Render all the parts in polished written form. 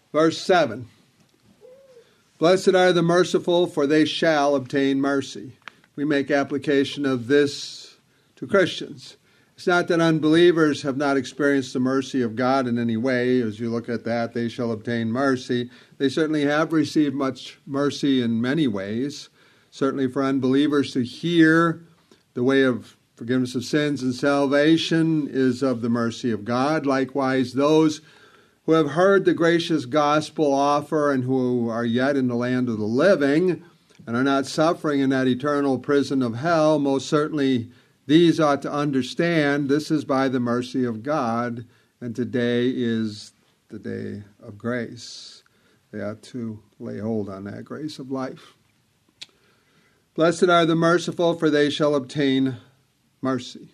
Verse 7. Blessed are the merciful, for they shall obtain mercy. We make application of this to Christians. It's not that unbelievers have not experienced the mercy of God in any way. As you look at that, they shall obtain mercy. They certainly have received much mercy in many ways. Certainly for unbelievers to hear the way of forgiveness of sins and salvation is of the mercy of God. Likewise, those who have heard the gracious gospel offer and who are yet in the land of the living and are not suffering in that eternal prison of hell, most certainly these ought to understand this is by the mercy of God, and today is the day of grace. They ought to lay hold on that grace of life. Blessed are the merciful, for they shall obtain mercy.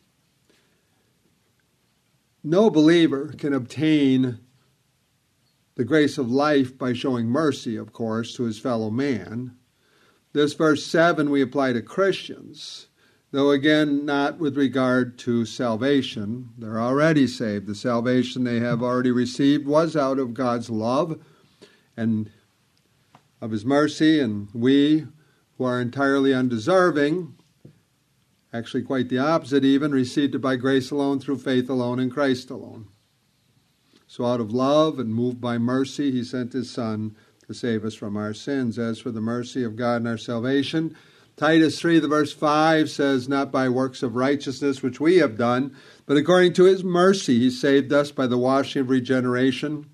No believer can obtain the grace of life by showing mercy, of course, to his fellow man. This verse 7 we apply to Christians, though again not with regard to salvation. They're already saved. The salvation they have already received was out of God's love and of His mercy, and we who are entirely undeserving, actually quite the opposite even, received it by grace alone, through faith alone, in Christ alone. So out of love and moved by mercy, He sent His Son to save us from our sins. As for the mercy of God and our salvation, Titus 3, the verse 5 says, not by works of righteousness which we have done, but according to His mercy He saved us by the washing of regeneration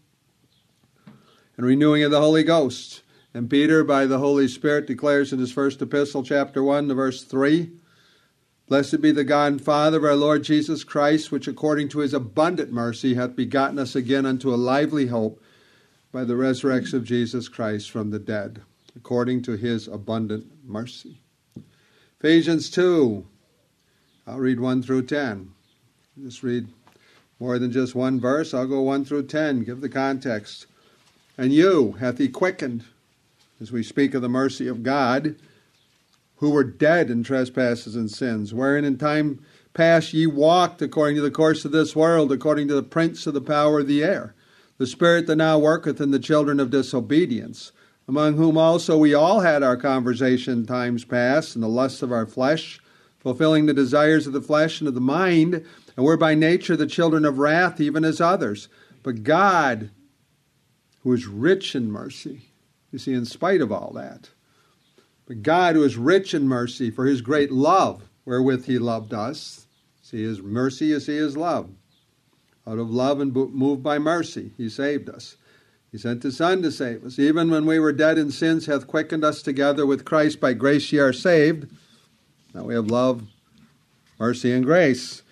and renewing of the Holy Ghost. And Peter, by the Holy Spirit, declares in his first epistle, chapter 1, the verse 3, Blessed be the God and Father of our Lord Jesus Christ, which according to His abundant mercy hath begotten us again unto a lively hope by the resurrection of Jesus Christ from the dead, according to His abundant mercy. Ephesians 2, I'll read 1 through 10. Just read more than just one verse. I'll go 1 through 10, give the context. And you hath He quickened, as we speak of the mercy of God, who were dead in trespasses and sins, wherein in time past ye walked according to the course of this world, according to the prince of the power of the air, the spirit that now worketh in the children of disobedience, among whom also we all had our conversation in times past, in the lusts of our flesh, fulfilling the desires of the flesh and of the mind, and were by nature the children of wrath, even as others. But God, who is rich in mercy, you see, in spite of all that, but God, who is rich in mercy, for His great love wherewith He loved us, see His mercy, you see His love. Out of love and moved by mercy, He saved us. He sent His Son to save us. Even when we were dead in sins, hath quickened us together with Christ. By grace ye are saved. Now we have love, mercy, and grace.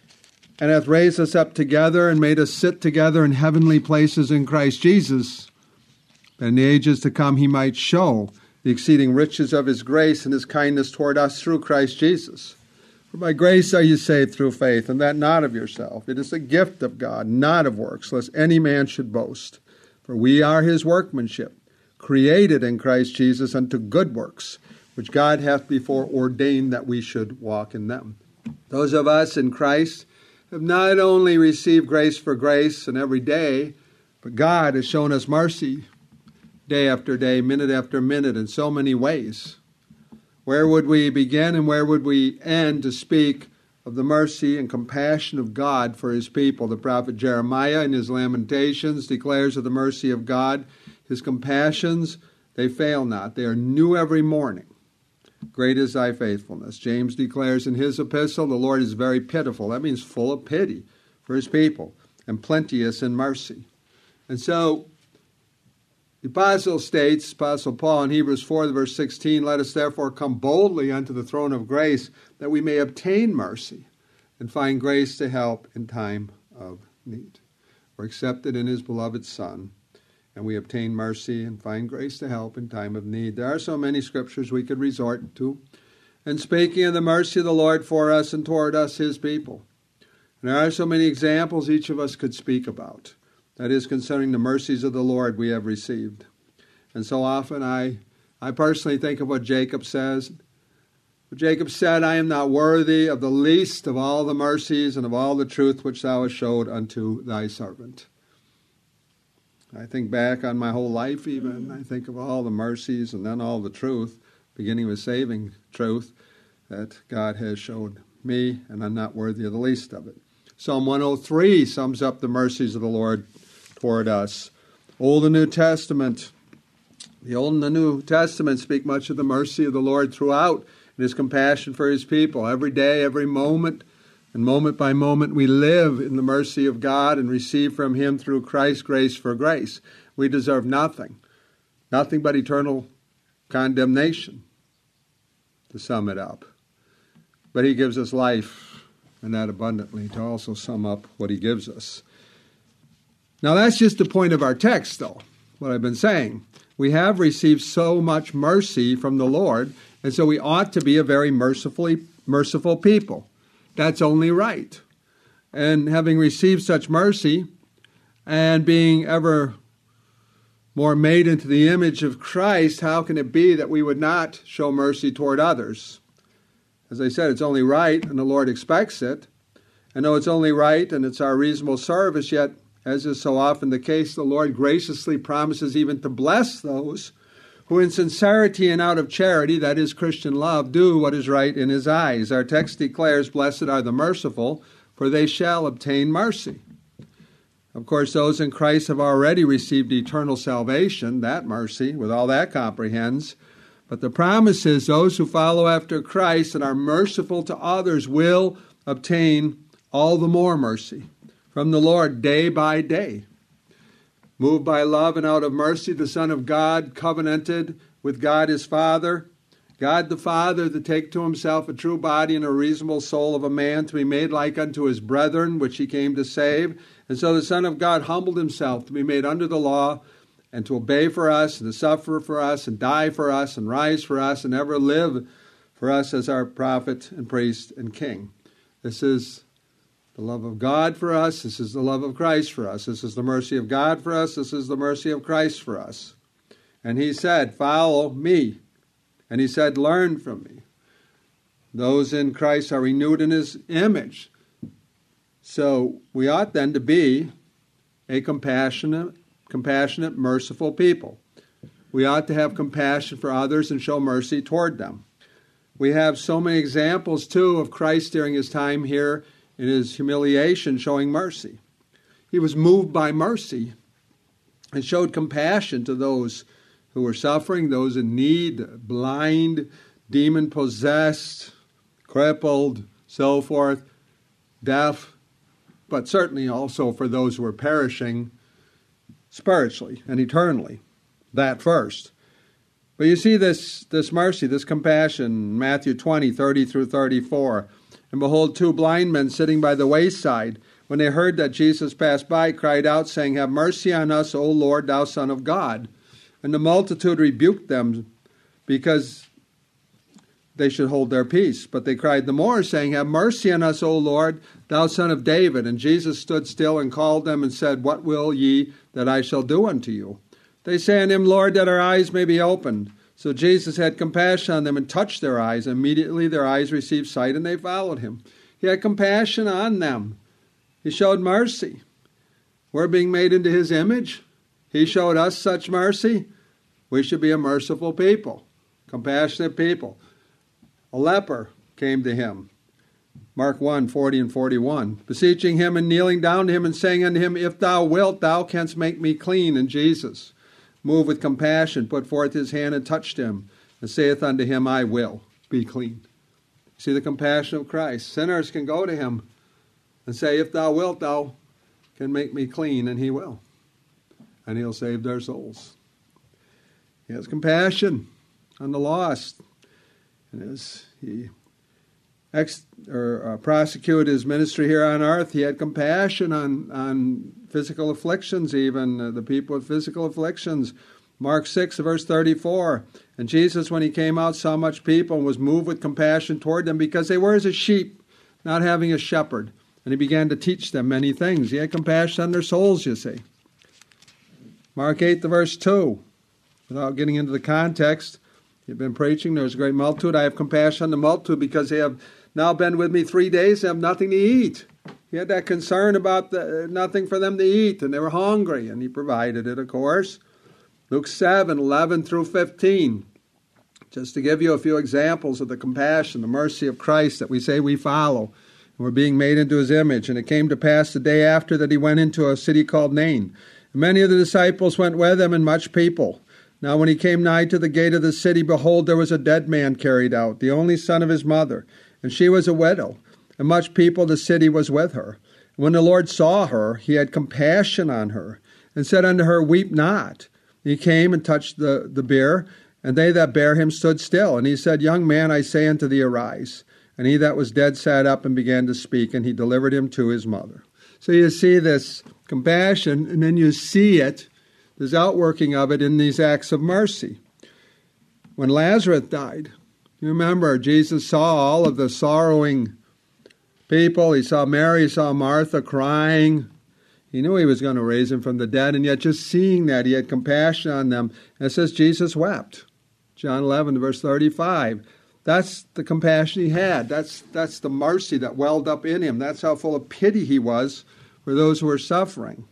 And hath raised us up together and made us sit together in heavenly places in Christ Jesus, that in the ages to come He might show the exceeding riches of His grace and His kindness toward us through Christ Jesus. For by grace are you saved through faith, and that not of yourself. It is a gift of God, not of works, lest any man should boast. For we are His workmanship, created in Christ Jesus unto good works, which God hath before ordained that we should walk in them. Those of us in Christ have not only received grace for grace and every day, but God has shown us mercy day after day, minute after minute, in so many ways. Where would we begin and where would we end to speak of the mercy and compassion of God for His people? The prophet Jeremiah in his Lamentations declares of the mercy of God, His compassions, they fail not. They are new every morning. Great is thy faithfulness. James declares in his epistle, the Lord is very pitiful. That means full of pity for His people, and plenteous in mercy. And so, the apostle states, Apostle Paul in Hebrews 4, verse 16, Let us therefore come boldly unto the throne of grace, that we may obtain mercy and find grace to help in time of need. We're accepted in His beloved Son, and we obtain mercy and find grace to help in time of need. There are so many scriptures we could resort to, and speaking of the mercy of the Lord for us and toward us, His people. And there are so many examples each of us could speak about. That is, concerning the mercies of the Lord we have received. And so often I personally think of what Jacob says. Jacob said, I am not worthy of the least of all the mercies and of all the truth which thou hast showed unto thy servant. I think back on my whole life even. I think of all the mercies and then all the truth, beginning with saving truth, that God has showed me, and I'm not worthy of the least of it. Psalm 103 sums up the mercies of the Lord toward us. Old and New Testament. The Old and the New Testament speak much of the mercy of the Lord throughout, and His compassion for His people. Every day, every moment, and moment by moment, we live in the mercy of God and receive from Him through Christ grace for grace. We deserve nothing but eternal condemnation, to sum it up. But He gives us life, and that abundantly, to also sum up what He gives us. Now that's just the point of our text, though, what I've been saying. We have received so much mercy from the Lord, and so we ought to be a very merciful people. That's only right. And having received such mercy, and being ever more made into the image of Christ, how can it be that we would not show mercy toward others? As I said, it's only right, and the Lord expects it. And though it's only right, and it's our reasonable service, yet, as is so often the case, the Lord graciously promises even to bless those who in sincerity and out of charity, that is Christian love, do what is right in His eyes. Our text declares, "Blessed are the merciful, for they shall obtain mercy." Of course, those in Christ have already received eternal salvation, that mercy, with all that comprehends. But the promise is those who follow after Christ and are merciful to others will obtain all the more mercy from the Lord day by day. Moved by love and out of mercy, the Son of God covenanted with God His Father, God the Father to take to Himself a true body and a reasonable soul of a man to be made like unto His brethren, which He came to save. And so the Son of God humbled Himself to be made under the law and to obey for us and to suffer for us and die for us and rise for us and ever live for us as our prophet and priest and king. This is the love of God for us. This is the love of Christ for us. This is the mercy of God for us. This is the mercy of Christ for us. And He said, "Follow me." And He said, "Learn from me." Those in Christ are renewed in His image. So we ought then to be a compassionate, merciful people. We ought to have compassion for others and show mercy toward them. We have so many examples, too, of Christ during His time here in His humiliation showing mercy. He was moved by mercy and showed compassion to those who were suffering, those in need, blind, demon-possessed, crippled, so forth, deaf, but certainly also for those who were perishing spiritually and eternally. That first. But you see this mercy, this compassion, Matthew 20, 30 through 34. "And behold, 2 blind men sitting by the wayside, when they heard that Jesus passed by, cried out, saying, Have mercy on us, O Lord, thou Son of God. And the multitude rebuked them, because they should hold their peace. But they cried the more, saying, Have mercy on us, O Lord, thou Son of David. And Jesus stood still and called them and said, What will ye that I shall do unto you? They say unto Him, Lord, that our eyes may be opened. So Jesus had compassion on them and touched their eyes. Immediately their eyes received sight, and they followed Him. He had compassion on them. He showed mercy. We're being made into His image. He showed us such mercy. We should be a merciful people, compassionate people. A leper came to Him. Mark 1, 40 and 41. Beseeching Him and kneeling down to Him and saying unto Him, If thou wilt, thou canst make me clean. And Jesus, moved with compassion, put forth His hand and touched him, and saith unto him, I will be clean. See the compassion of Christ. Sinners can go to Him and say, If thou wilt, thou can make me clean, and He will. And He'll save their souls. He has compassion on the lost. And as He prosecuted His ministry here on earth, He had compassion on physical afflictions, even the people with physical afflictions. Mark 6, verse 34. And Jesus, when He came out, saw much people and was moved with compassion toward them, because they were as a sheep, not having a shepherd. And He began to teach them many things. He had compassion on their souls, you see. Mark 8, verse 2. Without getting into the context, He had been preaching, there was a great multitude. I have compassion on the multitude, because they have now been with me 3 days and have nothing to eat. He had that concern about nothing for them to eat, and they were hungry, and he provided it, of course. Luke 7:11 through 15. Just to give you a few examples of the compassion, the mercy of Christ that we say we follow. And we're being made into his image. And it came to pass the day after that he went into a city called Nain. And many of the disciples went with him, and much people. Now when he came nigh to the gate of the city, behold, there was a dead man carried out, the only son of his mother. And she was a widow. And much people of the city was with her. And when the Lord saw her, he had compassion on her, and said unto her, Weep not. And he came and touched the bier, and they that bare him stood still. And he said, Young man, I say unto thee, arise. And he that was dead sat up and began to speak, and he delivered him to his mother. So you see this compassion, and then you see it, this outworking of it in these acts of mercy. When Lazarus died, you remember, Jesus saw all of the sorrowing people. He saw Mary, he saw Martha crying. He knew he was going to raise him from the dead, and yet just seeing that, he had compassion on them. And it says Jesus wept. John 11, verse 35. That's the compassion he had. That's the mercy that welled up in him. That's how full of pity he was for those who were suffering.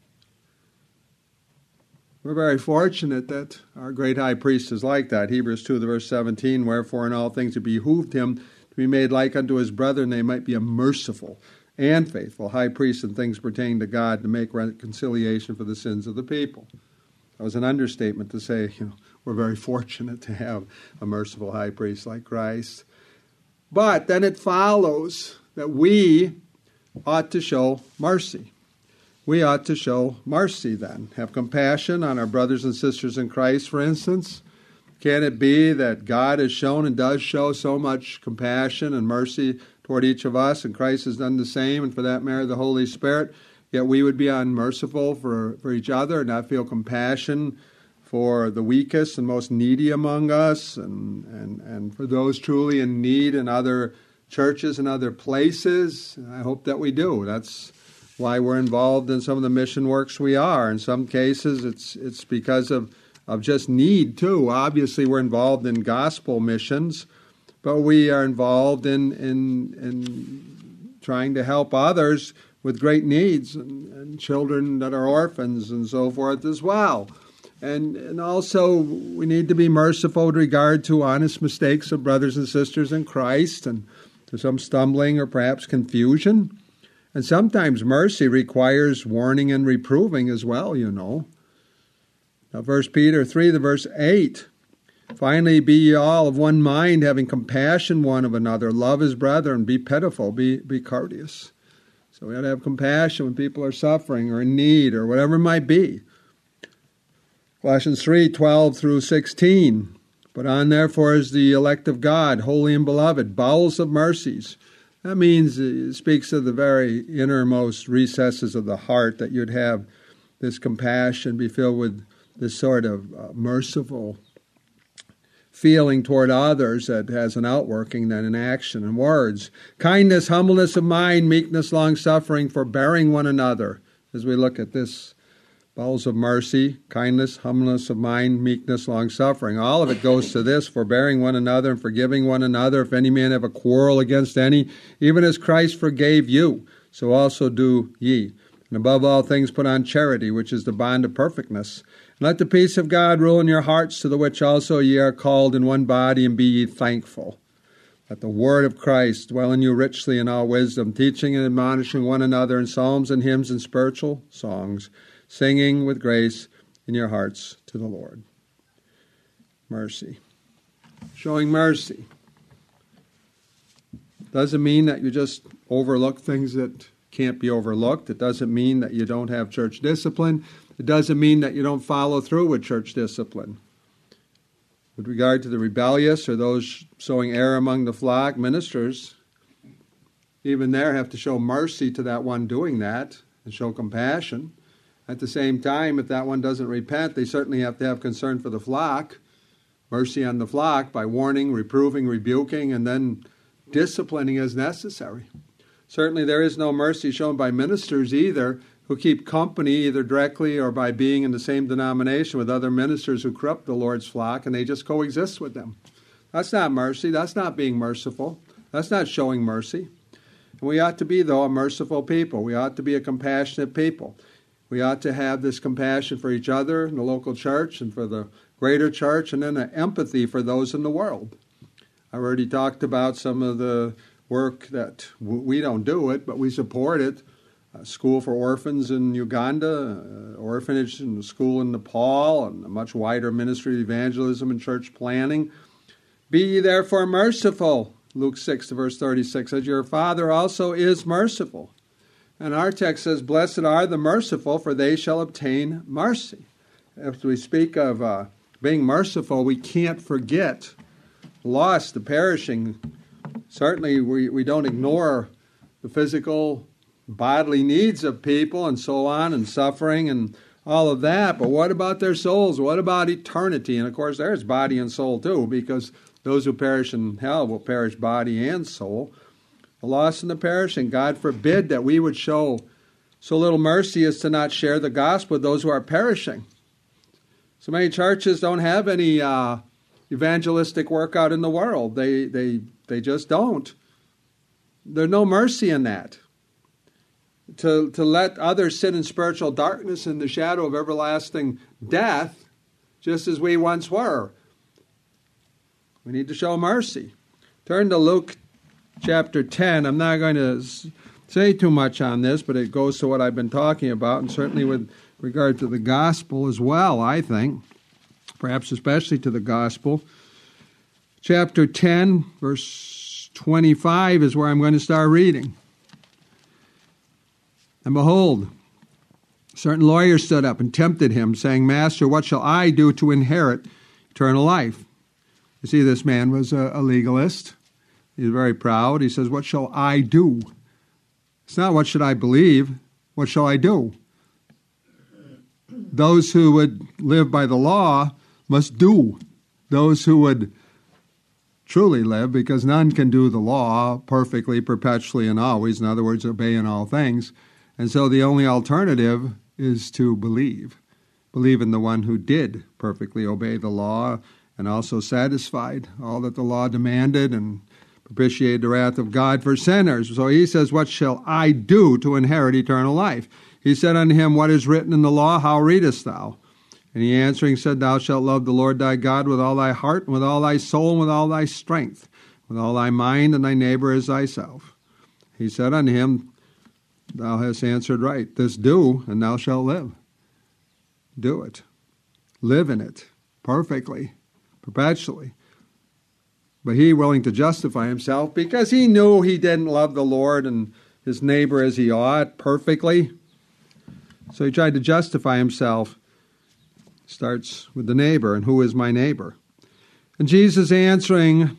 We're very fortunate that our great high priest is like that. Hebrews 2, verse 17, Wherefore in all things it behooved him to be made like unto his brethren, they might be a merciful and faithful high priest in things pertaining to God, to make reconciliation for the sins of the people. That was an understatement to say, we're very fortunate to have a merciful high priest like Christ. But then it follows that we ought to show mercy. We ought to show mercy then. Have compassion on our brothers and sisters in Christ, for instance. Can it be that God has shown and does show so much compassion and mercy toward each of us, and Christ has done the same, and for that matter the Holy Spirit, yet we would be unmerciful for each other and not feel compassion for the weakest and most needy among us, and for those truly in need in other churches and other places? I hope that we do. That's why we're involved in some of the mission works we are. In some cases, it's because of just need, too. Obviously, we're involved in gospel missions, but we are involved in trying to help others with great needs, and children that are orphans and so forth as well. And also, we need to be merciful with regard to honest mistakes of brothers and sisters in Christ, and to some stumbling or perhaps confusion. And sometimes mercy requires warning and reproving as well, Now, 1 Peter 3, verse 8. Finally, be ye all of one mind, having compassion one of another. Love his brethren, be pitiful, be courteous. So we ought to have compassion when people are suffering or in need or whatever it might be. Colossians 3, 12 through 16. But on therefore is the elect of God, holy and beloved, bowels of mercies. That means it speaks of the very innermost recesses of the heart, that you'd have this compassion, be filled with this sort of merciful feeling toward others that has an outworking then in action and words. Kindness, humbleness of mind, meekness, long-suffering, forbearing one another. As we look at this, bowels of mercy, kindness, humbleness of mind, meekness, long-suffering. All of it goes to this, forbearing one another and forgiving one another. If any man have a quarrel against any, even as Christ forgave you, so also do ye. And above all things put on charity, which is the bond of perfectness. And let the peace of God rule in your hearts, to the which also ye are called in one body, and be ye thankful. Let the word of Christ dwell in you richly in all wisdom, teaching and admonishing one another in psalms and hymns and spiritual songs, singing with grace in your hearts to the Lord. Mercy. Showing mercy doesn't mean that you just overlook things that can't be overlooked. It doesn't mean that you don't have church discipline. It doesn't mean that you don't follow through with church discipline. With regard to the rebellious or those sowing error among the flock, ministers, even there have to show mercy to that one doing that and show compassion. At the same time, if that one doesn't repent, they certainly have to have concern for the flock, mercy on the flock by warning, reproving, rebuking, and then disciplining as necessary. Certainly there is no mercy shown by ministers either, who keep company either directly or by being in the same denomination with other ministers who corrupt the Lord's flock, and they just coexist with them. That's not mercy. That's not being merciful. That's not showing mercy. And we ought to be, though, a merciful people. We ought to be a compassionate people. We ought to have this compassion for each other in the local church and for the greater church, and then an empathy for those in the world. I already talked about some of the work that we don't do it, but we support it. A school for orphans in Uganda, orphanage and a school in Nepal, and a much wider ministry of evangelism and church planning. Be ye therefore merciful, Luke 6 verse 36, as your Father also is merciful. And our text says, blessed are the merciful, for they shall obtain mercy. As we speak of being merciful, we can't forget the lost, the perishing. Certainly we don't ignore the physical, bodily needs of people and so on, and suffering and all of that. But what about their souls? What about eternity? And of course, there's body and soul too, because those who perish in hell will perish body and soul. The lost and the perishing. God forbid that we would show so little mercy as to not share the gospel with those who are perishing. So many churches don't have any evangelistic work out in the world. They just don't. There's no mercy in that. To let others sit in spiritual darkness in the shadow of everlasting death, just as we once were. We need to show mercy. Turn to Luke chapter 10. I'm not going to say too much on this, but it goes to what I've been talking about, and certainly with regard to the gospel as well, I think. Perhaps especially to the gospel. Chapter 10, verse 25 is where I'm going to start reading. And behold, a certain lawyer stood up and tempted him, saying, Master, what shall I do to inherit eternal life? You see, this man was a legalist. He's very proud. He says, what shall I do? It's not what should I believe. What shall I do? Those who would live by the law must do. Those who would truly live, because none can do the law perfectly, perpetually, and always. In other words, obey in all things. And so the only alternative is to believe. Believe in the one who did perfectly obey the law and also satisfied all that the law demanded and propitiated the wrath of God for sinners. So he says, what shall I do to inherit eternal life? He said unto him, what is written in the law? How readest thou? And he answering said, thou shalt love the Lord thy God with all thy heart, and with all thy soul, and with all thy strength, with all thy mind, and thy neighbor as thyself. He said unto him, thou hast answered right. This do, and thou shalt live. Do it. Live in it perfectly, perpetually. But he, willing to justify himself, because he knew he didn't love the Lord and his neighbor as he ought perfectly, so he tried to justify himself. Starts with the neighbor, and who is my neighbor? And Jesus answering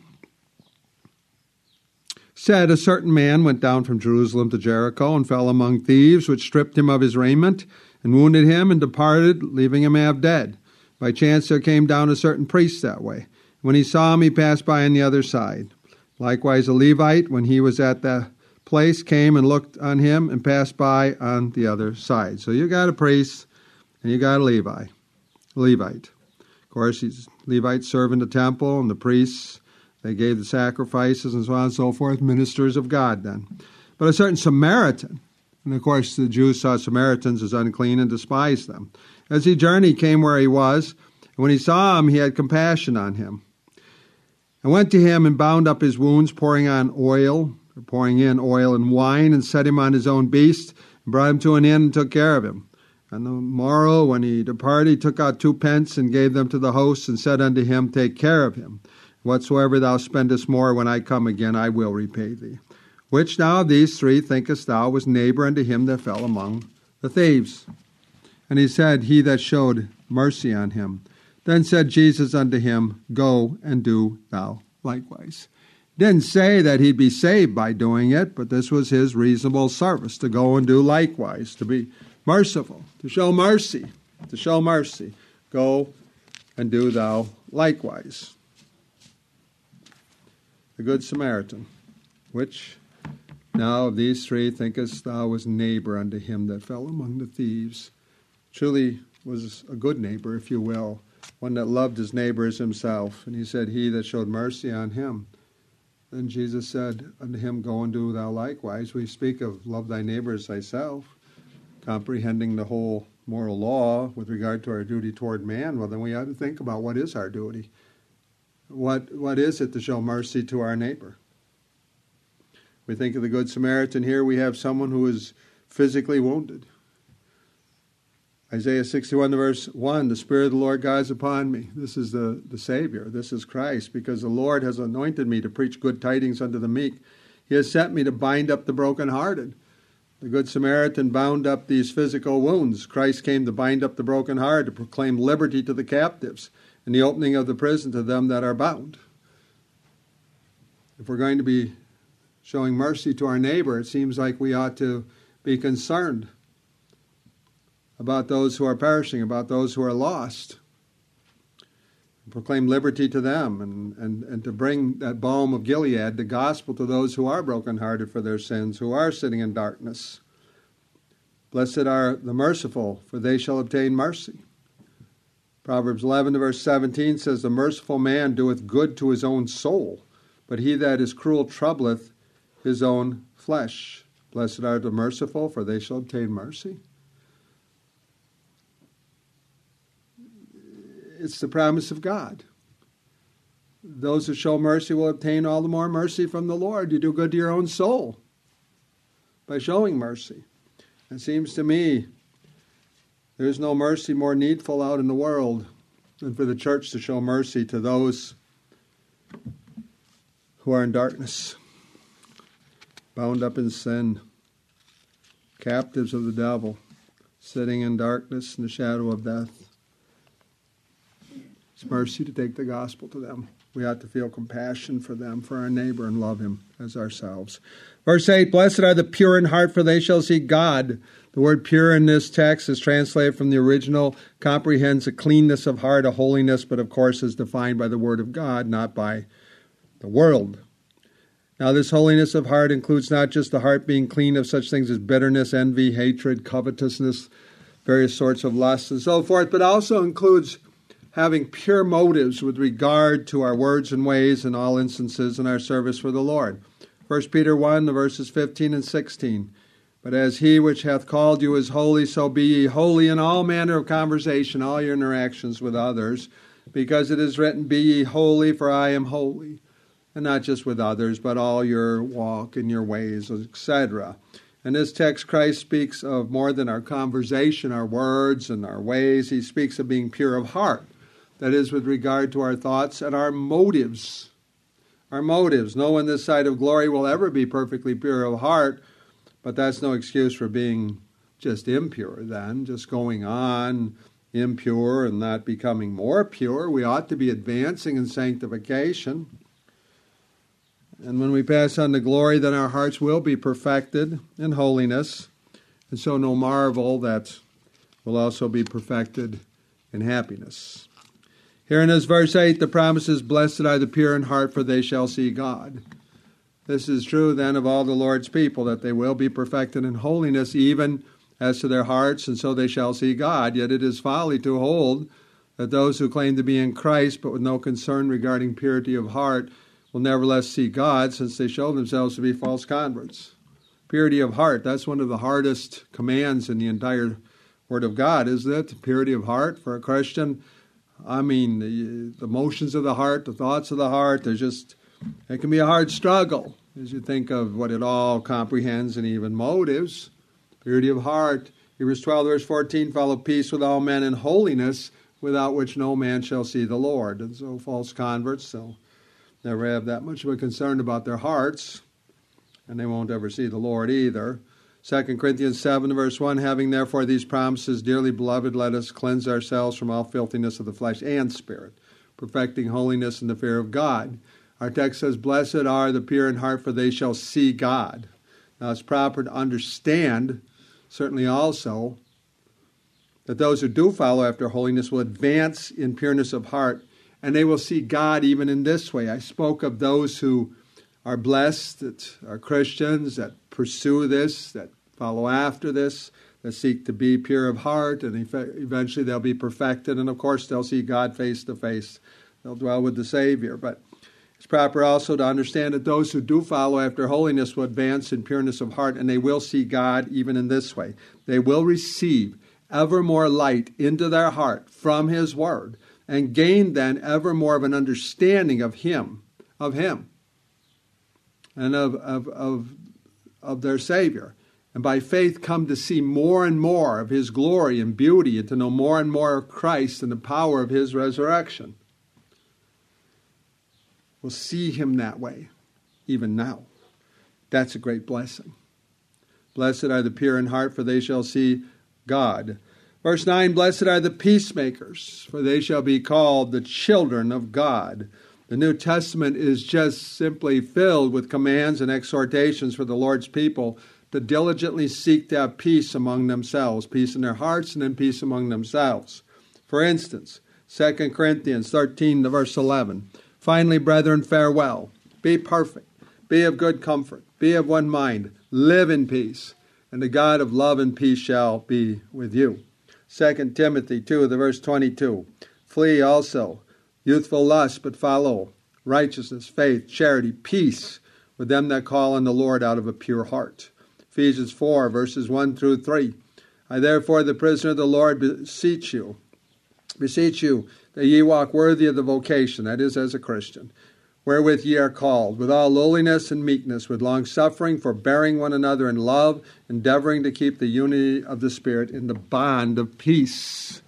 said, a certain man went down from Jerusalem to Jericho and fell among thieves, which stripped him of his raiment and wounded him and departed, leaving him half dead. By chance there came down a certain priest that way. When he saw him, he passed by on the other side. Likewise a Levite, when he was at the place, came and looked on him and passed by on the other side. So you got a priest and you got a Levite. Of course, he's Levites serving the temple, and the priests, they gave the sacrifices and so on and so forth, ministers of God then. But a certain Samaritan, and of course the Jews saw Samaritans as unclean and despised them. As he journeyed, came where he was, and when he saw him, he had compassion on him, and went to him and bound up his wounds, pouring in oil and wine, and set him on his own beast, and brought him to an inn and took care of him. On the morrow, when he departed, he took out 2 pence and gave them to the host, and said unto him, take care of him. Whatsoever thou spendest more, when I come again, I will repay thee. Which now of these 3 thinkest thou was neighbor unto him that fell among the thieves? And he said, he that showed mercy on him. Then said Jesus unto him, go and do thou likewise. Didn't say that he'd be saved by doing it, but this was his reasonable service, to go and do likewise, to be merciful, to show mercy, Go and do thou likewise. The Good Samaritan, which now of these 3 thinkest thou was neighbor unto him that fell among the thieves? Truly was a good neighbor, if you will, one that loved his neighbor as himself. And he said, he that showed mercy on him. Then Jesus said unto him, Go and do thou likewise. We speak of love thy neighbor as thyself, comprehending the whole moral law with regard to our duty toward man. Well, then we ought to think about what is our duty. What is it to show mercy to our neighbor? We think of the Good Samaritan here. We have someone who is physically wounded. Isaiah 61, verse 1, the Spirit of the Lord God is upon me. This is the Savior. This is Christ, because the Lord has anointed me to preach good tidings unto the meek. He has sent me to bind up the brokenhearted. The Good Samaritan bound up these physical wounds. Christ came to bind up the brokenhearted, to proclaim liberty to the captives, and the opening of the prison to them that are bound. If we're going to be showing mercy to our neighbor, it seems like we ought to be concerned about those who are perishing, about those who are lost. Proclaim liberty to them and to bring that balm of Gilead, the gospel, to those who are brokenhearted for their sins, who are sitting in darkness. Blessed are the merciful, for they shall obtain mercy. Proverbs 11, verse 17 says, The merciful man doeth good to his own soul, but he that is cruel troubleth his own flesh. Blessed are the merciful, for they shall obtain mercy. It's the promise of God. Those who show mercy will obtain all the more mercy from the Lord. You do good to your own soul by showing mercy. It seems to me there's no mercy more needful out in the world than for the church to show mercy to those who are in darkness, bound up in sin, captives of the devil, sitting in darkness and the shadow of death. It's mercy to take the gospel to them. We ought to feel compassion for them, for our neighbor, and love him as ourselves. Verse 8, Blessed are the pure in heart, for they shall see God. The word pure in this text is translated from the original, comprehends a cleanness of heart, a holiness, but of course is defined by the word of God, not by the world. Now this holiness of heart includes not just the heart being clean of such things as bitterness, envy, hatred, covetousness, various sorts of lusts, and so forth, but also includes having pure motives with regard to our words and ways in all instances in our service for the Lord. 1 Peter 1, the verses 15 and 16. But as he which hath called you is holy, so be ye holy in all manner of conversation, all your interactions with others, because it is written, Be ye holy, for I am holy. And not just with others, but all your walk and your ways, etc. In this text, Christ speaks of more than our conversation, our words and our ways. He speaks of being pure of heart. That is, with regard to our thoughts and our motives. Our motives. No one this side of glory will ever be perfectly pure of heart, but that's no excuse for being just impure then, just going on impure and not becoming more pure. We ought to be advancing in sanctification. And when we pass on to glory, then our hearts will be perfected in holiness. And so no marvel that we'll also be perfected in happiness. Here in this verse 8, the promise is, Blessed are the pure in heart, for they shall see God. This is true then of all the Lord's people, that they will be perfected in holiness, even as to their hearts, and so they shall see God. Yet it is folly to hold that those who claim to be in Christ, but with no concern regarding purity of heart, will nevertheless see God, since they show themselves to be false converts. Purity of heart, that's one of the hardest commands in the entire Word of God, isn't it? Purity of heart for a Christian. I mean, the motions of the heart, the thoughts of the heart, it can be a hard struggle as you think of what it all comprehends and even motives. Purity of heart. Hebrews 12, verse 14, follow peace with all men and holiness, without which no man shall see the Lord. And so false converts, they'll never have that much of a concern about their hearts, and they won't ever see the Lord either. 2 Corinthians 7, verse 1, having therefore these promises, dearly beloved, let us cleanse ourselves from all filthiness of the flesh and spirit, perfecting holiness in the fear of God. Our text says, Blessed are the pure in heart, for they shall see God. Now it's proper to understand, certainly also, that those who do follow after holiness will advance in pureness of heart, and they will see God even in this way. I spoke of those who are blessed, that are Christians, that pursue this, that follow after this, that seek to be pure of heart, and eventually they'll be perfected, and of course they'll see God face to face. They'll dwell with the Savior. But It's proper also to understand that those who do follow after holiness will advance in pureness of heart, and they will see God even in this way. They will receive ever more light into their heart from His Word, and gain then ever more of an understanding of Him, and of their Savior. And by faith come to see more and more of His glory and beauty, and to know more and more of Christ and the power of His resurrection. We'll see Him that way, even now. That's a great blessing. Blessed are the pure in heart, for they shall see God. Verse 9, blessed are the peacemakers, for they shall be called the children of God. The New Testament is just simply filled with commands and exhortations for the Lord's people to diligently seek to have peace among themselves, peace in their hearts and then peace among themselves. For instance, 2 Corinthians 13, verse 11, finally, brethren, farewell. Be perfect. Be of good comfort. Be of one mind. Live in peace. And the God of love and peace shall be with you. 2 Timothy 2, verse 22. Flee also youthful lust, but follow righteousness, faith, charity, peace with them that call on the Lord out of a pure heart. Ephesians 4, verses 1 through 3. I therefore, the prisoner of the Lord, beseech you that ye walk worthy of the vocation, that is, as a Christian, wherewith ye are called, with all lowliness and meekness, with long-suffering, forbearing one another in love, endeavoring to keep the unity of the Spirit in the bond of peace.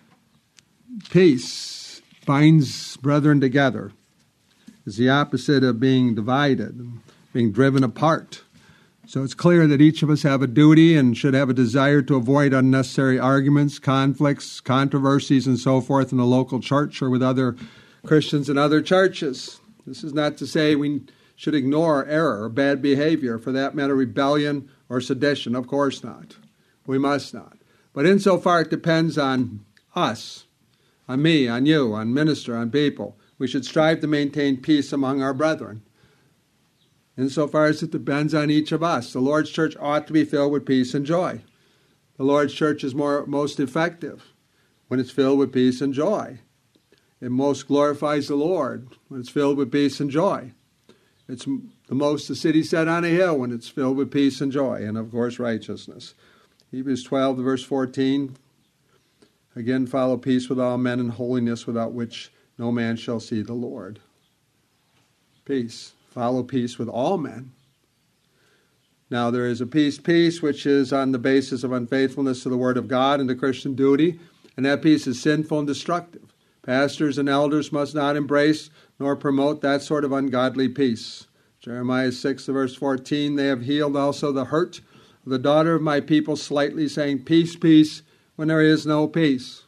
Peace binds brethren together. Is the opposite of being divided, being driven apart. So it's clear that each of us have a duty and should have a desire to avoid unnecessary arguments, conflicts, controversies, and so forth in the local church or with other Christians in other churches. This is not to say we should ignore error or bad behavior, for that matter, rebellion or sedition. Of course not. We must not. But insofar it depends on us, on me, on you, on minister, on people. We should strive to maintain peace among our brethren. Insofar as it depends on each of us. The Lord's church ought to be filled with peace and joy. The Lord's church is most effective when it's filled with peace and joy. It most glorifies the Lord when it's filled with peace and joy. It's the most the city set on a hill when it's filled with peace and joy, and of course righteousness. Hebrews 12, verse 14. Again, follow peace with all men and holiness, without which no man shall see the Lord. Peace. Follow peace with all men. Now there is a peace which is on the basis of unfaithfulness to the Word of God and to Christian duty, and that peace is sinful and destructive. Pastors and elders must not embrace nor promote that sort of ungodly peace. Jeremiah 6, verse 14, they have healed also the hurt of the daughter of my people slightly, saying, peace, peace, when there is no peace.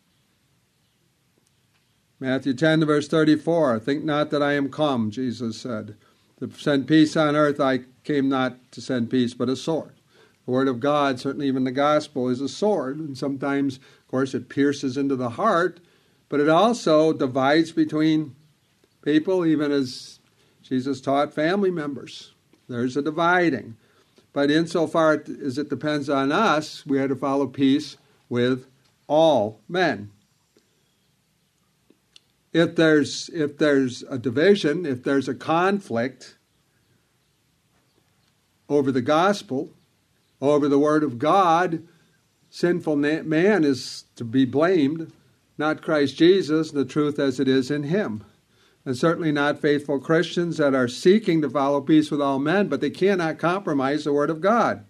Matthew 10, verse 34, think not that I am come, Jesus said, to send peace on earth. I came not to send peace, but a sword. The Word of God, certainly even the gospel, is a sword. And sometimes, of course, it pierces into the heart, but it also divides between people, even as Jesus taught family members. There's a dividing. But insofar as it depends on us, we are to follow peace with all men. If there's a division, if there's a conflict over the gospel, over the Word of God, sinful man is to be blamed, not Christ Jesus, the truth as it is in Him. And certainly not faithful Christians that are seeking to follow peace with all men, but they cannot compromise the Word of God.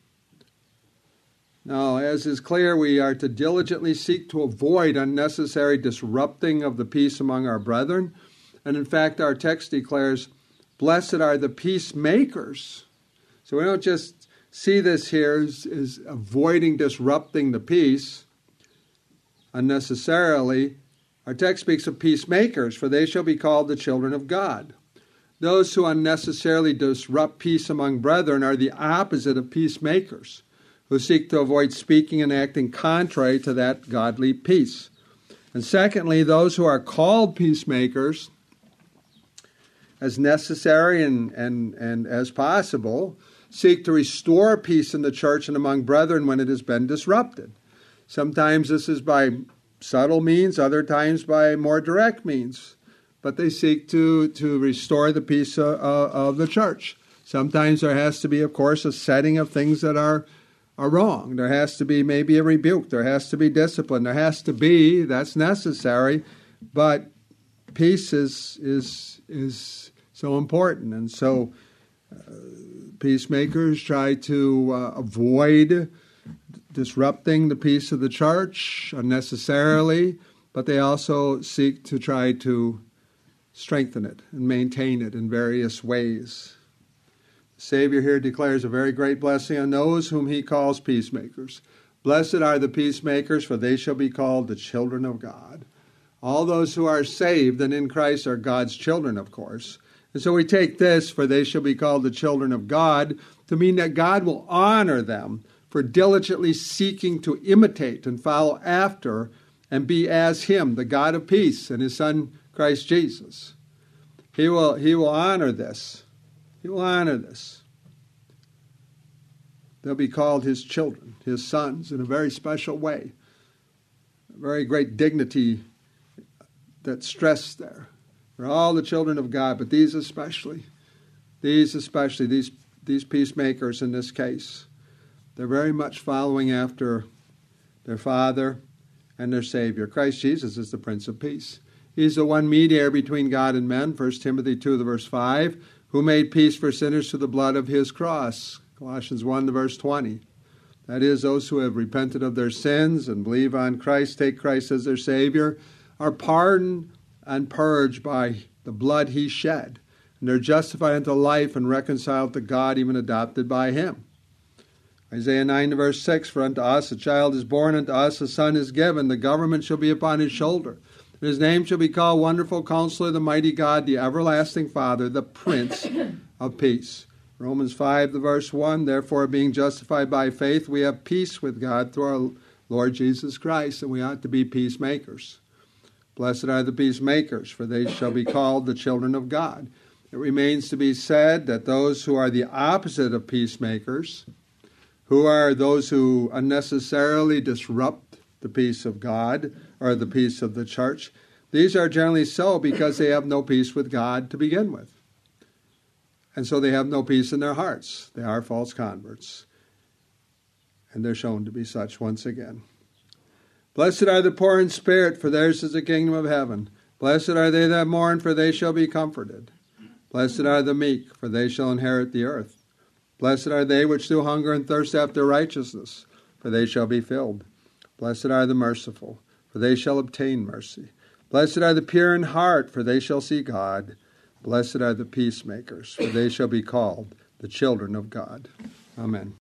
Now, as is clear, we are to diligently seek to avoid unnecessary disrupting of the peace among our brethren. And in fact, our text declares, blessed are the peacemakers. So we don't just see this here as avoiding disrupting the peace unnecessarily. Our text speaks of peacemakers, for they shall be called the children of God. Those who unnecessarily disrupt peace among brethren are the opposite of peacemakers, who seek to avoid speaking and acting contrary to that godly peace. And secondly, those who are called peacemakers, as necessary and as possible, seek to restore peace in the church and among brethren when it has been disrupted. Sometimes this is by subtle means, other times by more direct means. but they seek to restore the peace of the church. Sometimes there has to be, of course, a setting of things that are wrong. There has to be maybe a rebuke. There has to be discipline. There has to be, that's necessary, but peace is so important. And so peacemakers try to avoid disrupting the peace of the church unnecessarily, but they also seek to try to strengthen it and maintain it in various ways. The Savior here declares a very great blessing on those whom he calls peacemakers. Blessed are the peacemakers, for they shall be called the children of God. All those who are saved and in Christ are God's children, of course. And so we take this, for they shall be called the children of God, to mean that God will honor them for diligently seeking to imitate and follow after and be as him, the God of peace, and his Son, Christ Jesus. He will honor this. He will honor this. They'll be called his children, his sons, in a very special way. A very great dignity that's stressed there. For all the children of God, but these peacemakers in this case, they're very much following after their Father and their Savior. Christ Jesus is the Prince of Peace. He's the one mediator between God and men, 1 Timothy 2, verse 5, who made peace for sinners through the blood of his cross, Colossians 1, verse 20. That is, those who have repented of their sins and believe on Christ, take Christ as their Savior, are pardoned and purged by the blood he shed. And they're justified unto life and reconciled to God, even adopted by him. Isaiah 9, verse 6, for unto us a child is born, unto us a son is given, the government shall be upon his shoulder. And his name shall be called Wonderful Counselor, the Mighty God, the Everlasting Father, the Prince of Peace. Romans 5, verse 1, therefore being justified by faith, we have peace with God through our Lord Jesus Christ, and we ought to be peacemakers. Blessed are the peacemakers, for they shall be called the children of God. It remains to be said that those who are the opposite of peacemakers, who are those who unnecessarily disrupt the peace of God or the peace of the church, these are generally so because they have no peace with God to begin with. And so they have no peace in their hearts. They are false converts. And they're shown to be such once again. Blessed are the poor in spirit, for theirs is the kingdom of heaven. Blessed are they that mourn, for they shall be comforted. Blessed are the meek, for they shall inherit the earth. Blessed are they which do hunger and thirst after righteousness, for they shall be filled. Blessed are the merciful, for they shall obtain mercy. Blessed are the pure in heart, for they shall see God. Blessed are the peacemakers, for they shall be called the children of God. Amen.